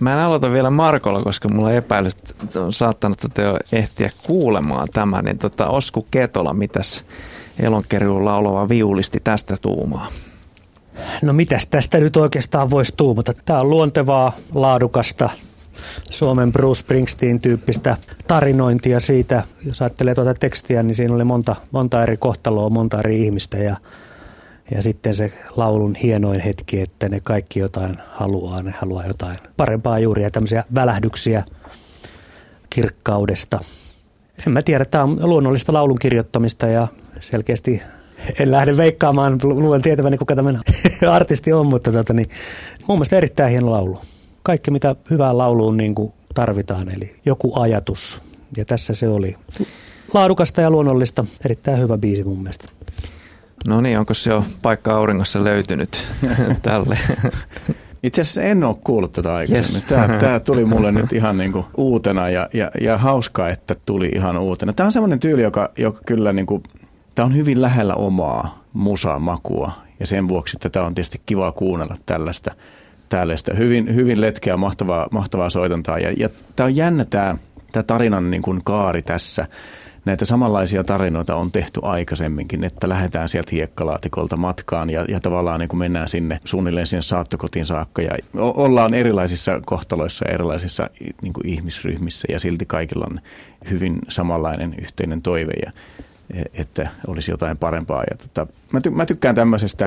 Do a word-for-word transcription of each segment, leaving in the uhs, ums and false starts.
Mä en aloita vielä Markolla, koska mulla on epäilys, että on saattanut tota jo ehtiä kuulemaan tämän. Niin tota, Osku Ketola, mitäs Elonkerjun laulava viulisti tästä tuumaa? No mitäs tästä nyt oikeastaan voisi tuumata? Tämä on luontevaa, laadukasta Suomen Bruce Springsteen-tyyppistä tarinointia siitä. Jos ajattelee tuota tekstiä, niin siinä oli monta, monta eri kohtaloa, monta eri ihmistä ja, ja sitten se laulun hienoin hetki, että ne kaikki jotain haluaa, ne haluaa jotain parempaa juuri ja tämmöisiä välähdyksiä kirkkaudesta. En mä tiedä, tämä on luonnollista laulun kirjoittamista ja selkeästi en lähde veikkaamaan, luulen tietäväni kuka tämän artisti on, mutta tota, niin, mun mielestä erittäin hieno laulu. Kaikki mitä hyvään lauluun niin kuin tarvitaan, eli joku ajatus. Ja tässä se oli laadukasta ja luonnollista, erittäin hyvä biisi mun mielestä. No niin, onko se jo paikka auringossa löytynyt tälle? Itse asiassa en ole kuullut tätä aikaisemmin. Yes. Tämä, tämä tuli mulle nyt ihan niin kuin uutena ja, ja, ja hauskaa, että tuli ihan uutena. Tämä on semmoinen tyyli, joka, joka kyllä niin kuin, tämä on hyvin lähellä omaa musamakua ja sen vuoksi tätä on tietysti kiva kuunnella tällaista. tällaista. Hyvin, hyvin letkeä, mahtavaa, mahtavaa soitantaa ja, ja tämä on jännä tämä, tämä tarinan niin kuin kaari tässä. Näitä samanlaisia tarinoita on tehty aikaisemminkin, että lähdetään sieltä hiekkalaatikolta matkaan ja, ja tavallaan niin kuin mennään sinne suunnilleen sinne saattokotiin saakka. Ja ollaan erilaisissa kohtaloissa ja erilaisissa niin kuin ihmisryhmissä ja silti kaikilla on hyvin samanlainen yhteinen toive, ja, että olisi jotain parempaa. Ja tota, mä, ty, mä tykkään tämmöisestä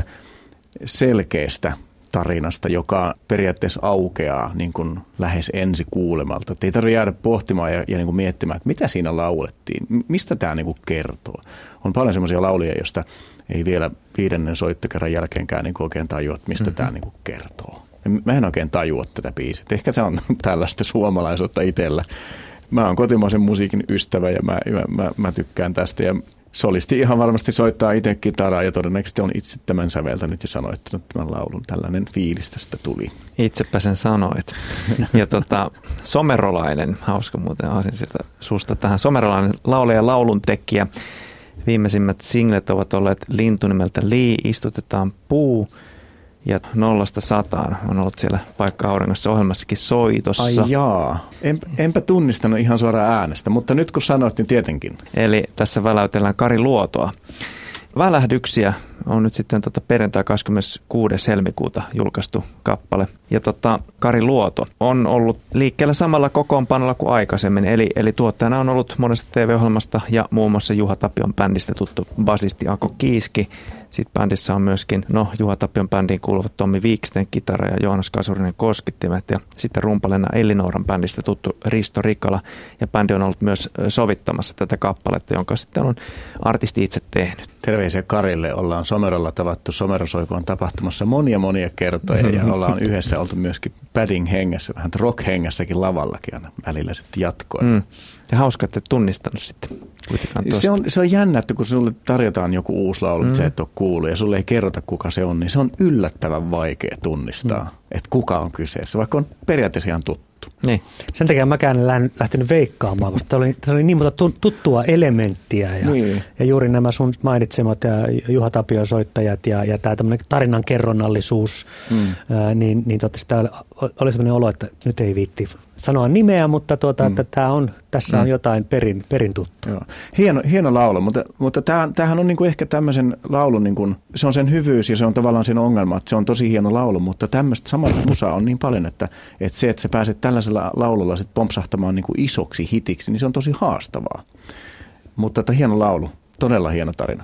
selkeästä tarinasta, joka periaatteessa aukeaa niin kuin lähes ensi kuulemalta. Et ei tarvitse jäädä pohtimaan ja, ja niin kuin miettimään, että mitä siinä laulettiin, mistä tämä niin kuin kertoo. On paljon semmoisia lauluja, joista ei vielä viidennen soittokerran jälkeenkään niin kuin oikein tajua, että mistä mm-hmm. tämä niin kuin kertoo. Mä en oikein tajua tätä biisiä. Ehkä se on tällaista suomalaisuutta itsellä. Mä oon kotimaisen musiikin ystävä ja mä, mä, mä, mä tykkään tästä ja solisti ihan varmasti soittaa itse kitaraa ja todennäköisesti on itse tämän säveltänyt ja sanoittanut tämän laulun. Tällainen fiilis tästä tuli. Itsepä sen sanoit. Ja tota, Somerolainen, hauska muuten aasin sieltä susta tähän. Somerolainen laulaja ja lauluntekijä. Viimeisimmät singlet ovat olleet Lintu nimeltä Lii, Istutetaan puu ja Nollasta sataan. On ollut siellä Paikka auringossa ohjelmassakin soitossa. Ai jaa, en, enpä tunnistanut ihan suoraan äänestä, mutta nyt kun sanoit, niin tietenkin. Eli tässä väläytellään Kari Luotoa. Välähdyksiä on nyt sitten tota perjantai kahdeskymmeneskuudes helmikuuta julkaistu kappale. Ja tota, Kari Luoto on ollut liikkeellä samalla kokoonpanolla kuin aikaisemmin. Eli, eli tuottajana on ollut monesta T V-ohjelmasta ja muun muassa Juha Tapion bändistä tuttu basisti Ako Kiiski. Sitten bändissä on myöskin no, Juha Tapion bändiin kuuluvat Tommi Viiksten kitara ja Joonas Kasurinen koskittimet. Ja sitten rumpalena Ellinooran bändistä tuttu Risto Rikala. Ja bändi on ollut myös sovittamassa tätä kappaletta, jonka sitten on artisti itse tehnyt. Terveisiä Karille. Ollaan Somerolla tavattu Somerosoikoon tapahtumassa monia monia kertoja ja ollaan yhdessä oltu myöskin padding hengessä, vähän rock hengässäkin lavallakin aina välillä sitten jatkoin. Mm. Ja hauska, että et tunnistanut sitten. Se on, se on jännä, että kun sulle tarjotaan joku uusi laulu, mm. että sä et ole kuullut ja sulle ei kerrota kuka se on, niin se on yllättävän vaikea tunnistaa, mm. että kuka on kyseessä, vaikka on periaatteessa ihan tuttu. Niin. Sen takia mäkään en lähtenyt veikkaamaan, koska tämä oli, tämä oli niin monta tuttua elementtiä ja, niin. ja juuri nämä sun mainitsemat ja Juha Tapion soittajat ja, ja tämä tämmöinen tarinan kerronnallisuus, mm. ää, niin, niin totta, tämä oli sellainen olo, että nyt ei viitti sanoa nimeä, mutta tuota, mm. että tämä on, tässä on mm. jotain perin, perin tuttu. Joo. Hieno, hieno laulu, mutta, mutta tämä, tämähän on niin kuin ehkä tämmöisen laulun, niin kuin, se on sen hyvyys ja se on tavallaan sen ongelma, että se on tosi hieno laulu, mutta tämmöistä samanlaista musaa on niin paljon, että, että se, että sä pääset tällaisella laululla sit pompsahtamaan niin kuin isoksi hitiksi, niin se on tosi haastavaa. Mutta tämä hieno laulu, todella hieno tarina.